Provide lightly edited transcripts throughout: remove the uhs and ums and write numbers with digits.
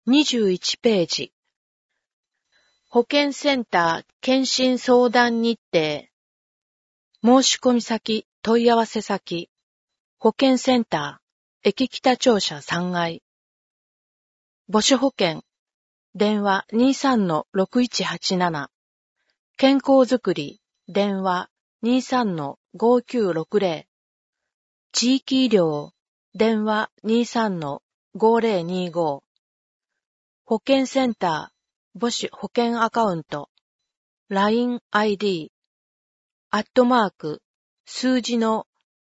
21ページ。保健センター検診相談日程。申し込み先、問い合わせ先。保健センター、駅北庁舎3階。母子保険。電話 23-6187。健康づくり。電話 23-5960。地域医療。電話 23-5025。保健センター、母子保健アカウント。LINE ID。数字の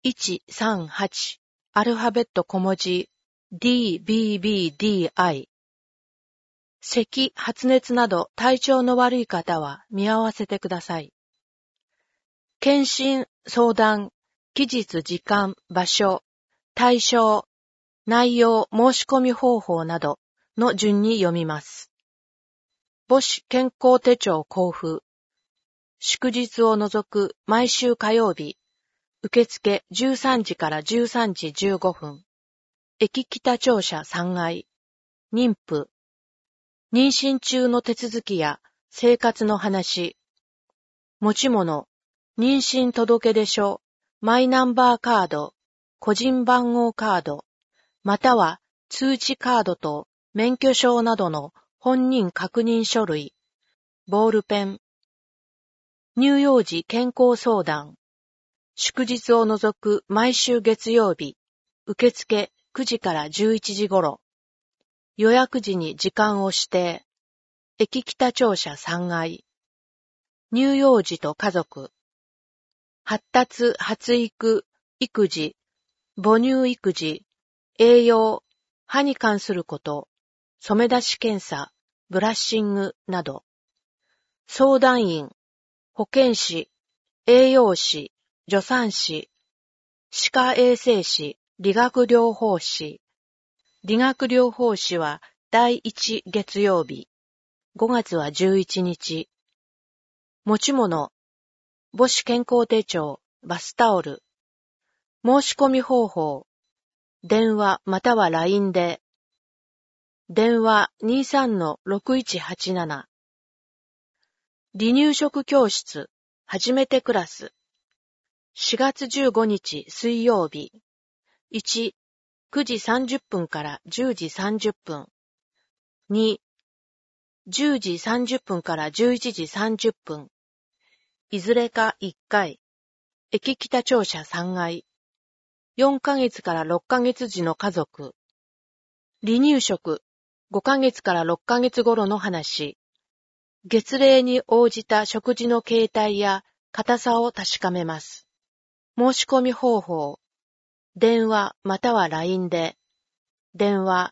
138。アルファベット小文字。DBBDI。咳、発熱など体調の悪い方は見合わせてください。検診、相談、期日、時間、場所、対象、内容、申し込み方法などの順に読みます。母子健康手帳交付。祝日を除く毎週火曜日。受付13時から13時15分。駅北庁舎3階。妊婦。妊娠中の手続きや生活の話。持ち物。妊娠届出書。マイナンバーカード。個人番号カード。または通知カードと免許証などの本人確認書類。ボールペン。乳幼児健康相談。祝日を除く毎週月曜日。受付9時から11時頃。予約時に時間を指定。駅北庁舎3階。乳幼児と家族。発達、発育、育児、母乳育児、栄養、歯に関すること、染め出し検査、ブラッシングなど。相談員、保健師、栄養士、助産師、歯科衛生士、理学療法士。理学療法士は第1月曜日。5月は11日。持ち物。母子健康手帳、バスタオル。申し込み方法。電話または LINE で。電話 23-6187。離乳食教室、初めてクラス。4月15日水曜日。1、9時30分から10時30分。2、10時30分から11時30分。いずれか1回。駅北庁舎3階。4ヶ月から6ヶ月時の家族。離乳食、5ヶ月から6ヶ月頃の話。月齢に応じた食事の形態や硬さを確かめます。申し込み方法。電話または LINE で。電話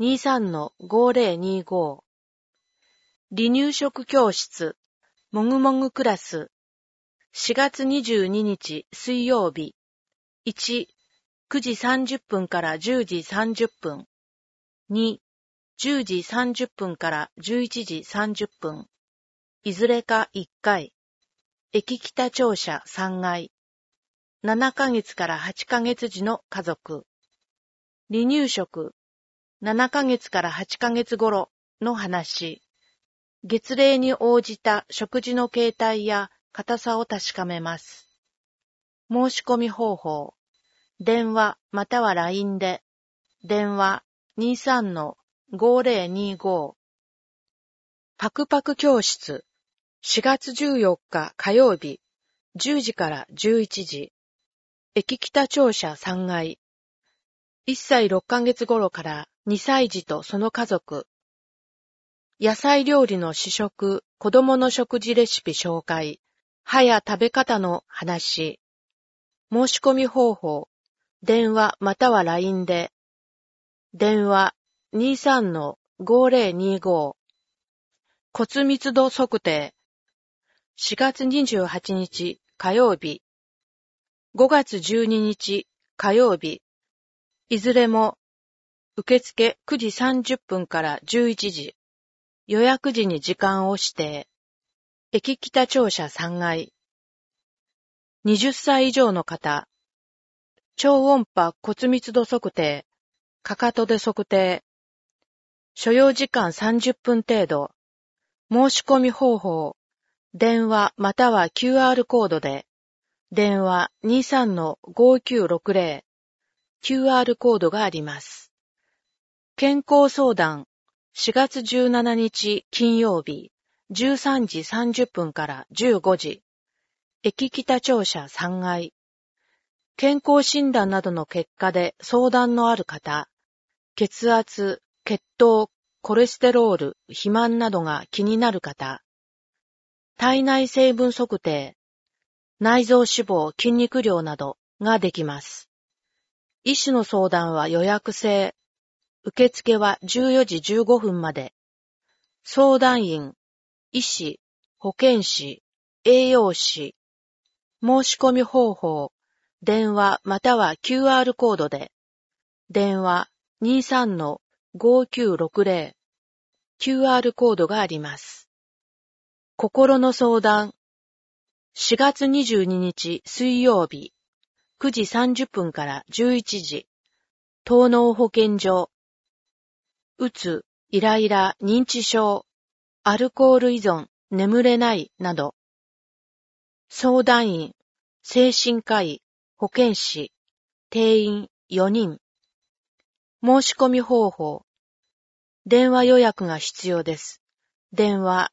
23-5025。離乳食教室、もぐもぐクラス。4月22日水曜日。1、9時30分から10時30分。2、10時30分から11時30分。いずれか1回。駅北庁舎3階。7ヶ月から8ヶ月時の家族。離乳食。7ヶ月から8ヶ月頃の話。月齢に応じた食事の形態や硬さを確かめます。申し込み方法。電話または LINE で。電話 23-5025。パクパク教室。4月14日火曜日。10時から11時。駅北庁舎3階。1歳6ヶ月頃から2歳児とその家族。野菜料理の試食、子供の食事レシピ紹介、歯や食べ方の話。申し込み方法。電話または LINE で。電話 23-5025。骨密度測定。4月28日火曜日。5月12日火曜日。いずれも受付9時30分から11時。予約時に時間を指定。駅北庁舎3階。20歳以上の方。超音波骨密度測定。かかとで測定。 所要時間30分程度。申し込み方法。電話または QR コードで。電話 23-5960。QR コードがあります。健康相談。4月17日金曜日。13時30分から15時。駅北庁舎3階。健康診断などの結果で相談のある方、血圧、血糖、コレステロール、肥満などが気になる方、体内成分測定、内臓脂肪、筋肉量などができます。医師の相談は予約制。受付は14時15分まで。相談員、医師、保健師、栄養士。申し込み方法。電話または QR コードで。電話 23-5960。QR コードがあります。心の相談。4月22日水曜日。9時30分から11時。東農保健所。うつ、イライラ、認知症、アルコール依存、眠れないなど。相談員、精神科医、保健師、定員4人。申し込み方法。電話予約が必要です。電話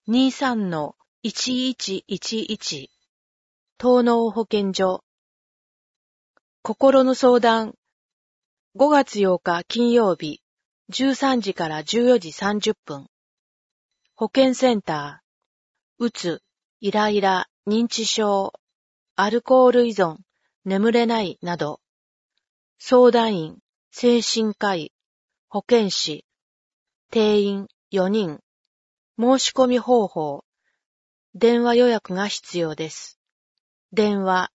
23-1111。東農保健所。心の相談。5月8日金曜日。13時から14時30分。保健センター。うつ、イライラ、認知症、アルコール依存、眠れないなど。相談員、精神科医、保健師。定員4人。申し込み方法。電話予約が必要です。電話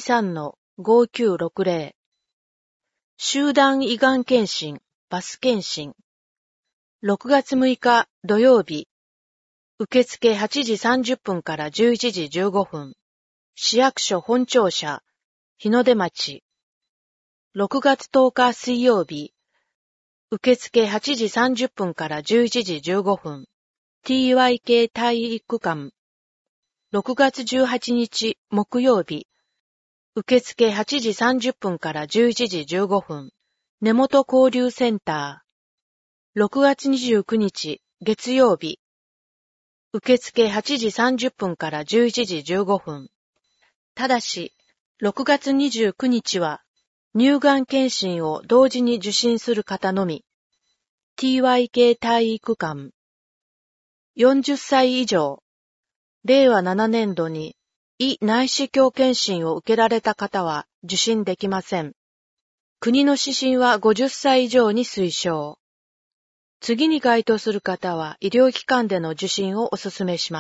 23-5960。集団胃がん検診、バス検診。6月6日土曜日。受付8時30分から11時15分。市役所本庁舎、日の出町。6月10日水曜日。受付8時30分から11時15分。TYK 体育館。6月18日木曜日。受付8時30分から11時15分。根本交流センター。6月29日月曜日。受付8時30分から11時15分。ただし、6月29日は乳がん検診を同時に受診する方のみ。TYK 体育館。40歳以上。令和7年度に胃内視鏡検診を受けられた方は受診できません。国の指針は50歳以上に推奨。次に該当する方は医療機関での受診をお勧めします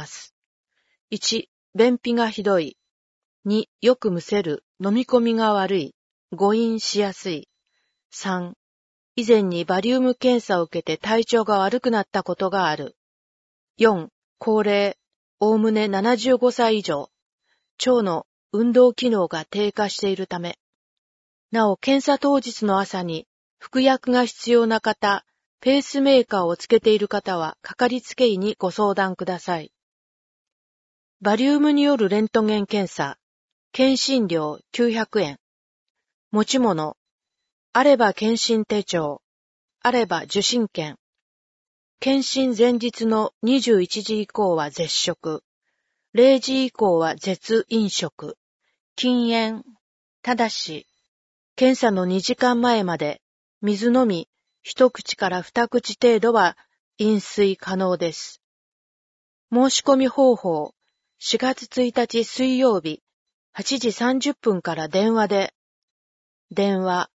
。1、便秘がひどい。2、よくむせる、飲み込みが悪い、誤飲しやすい。3、以前にバリウム検査を受けて体調が悪くなったことがある。4、高齢、おおむね75歳以上。腸の運動機能が低下しているため。なお、検査当日の朝に服薬が必要な方、ペースメーカーをつけている方は、かかりつけ医にご相談ください。バリウムによるレントゲン検査、検診料900円。持ち物、あれば検診手帳、あれば受診券。検診前日の21時以降は絶食。0時以降は絶飲食。禁煙。ただし、検査の2時間前まで水のみ1口から2口程度は飲水可能です。申し込み方法。4月1日水曜日8時30分から電話で。電話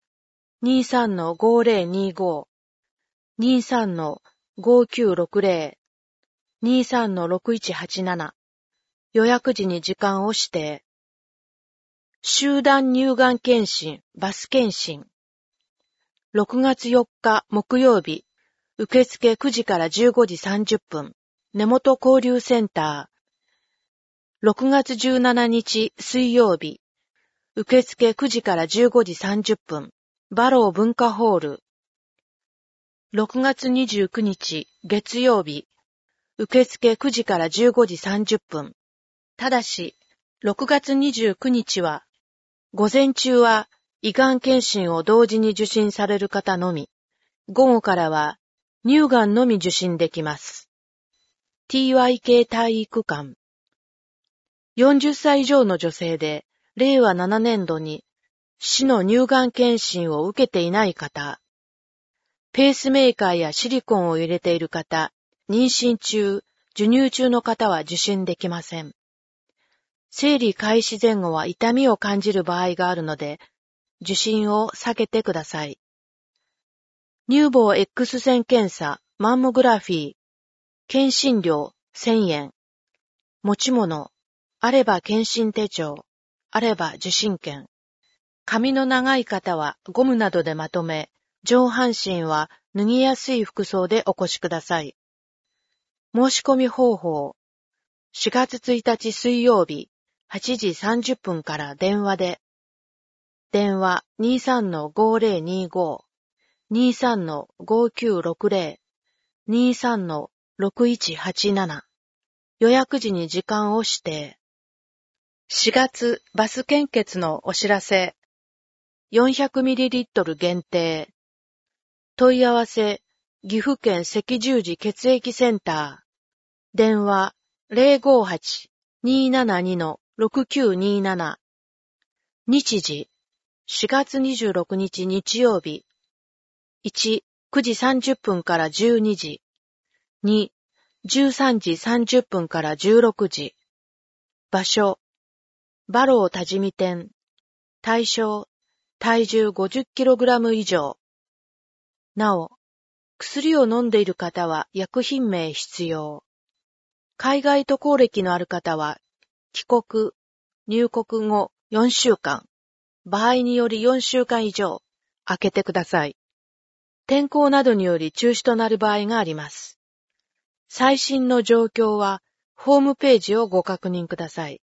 23-5025 23-5960 23-6187。予約時に時間を指定。集団乳がん検診、バス検診。6月4日木曜日。受付9時から15時30分。根本交流センター。6月17日水曜日。受付9時から15時30分。バロー文化ホール。 6月29日月曜日、受付9時から15時30分。ただし、6月29日は、午前中は胃がん検診を同時に受診される方のみ、午後からは乳がんのみ受診できます。TYK 体育館。40歳以上の女性で、令和7年度に市の乳がん検診を受けていない方、ペースメーカーやシリコンを入れている方、妊娠中、授乳中の方は受診できません。生理開始前後は痛みを感じる場合があるので、受診を避けてください。乳房 X 線検査、マンモグラフィー、検診料1000円。持ち物、あれば検診手帳、あれば受診券。髪の長い方はゴムなどでまとめ、上半身は脱ぎやすい服装でお越しください。申し込み方法。4月1日水曜日、8時30分から電話で。電話 23-5025、23-5960、23-6187。予約時に時間を指定。4月バス献血のお知らせ。400ml 限定。問い合わせ、岐阜県赤十字血液センター。電話 058-272-6927。日時、4月26日日曜日。1、9時30分から12時。2、13時30分から16時。場所、バロー多治見店。対象、体重 50kg 以上。なお、薬を飲んでいる方は薬品名必要。海外渡航歴のある方は、帰国、入国後4週間、場合により4週間以上、空けてください。天候などにより中止となる場合があります。最新の状況は、ホームページをご確認ください。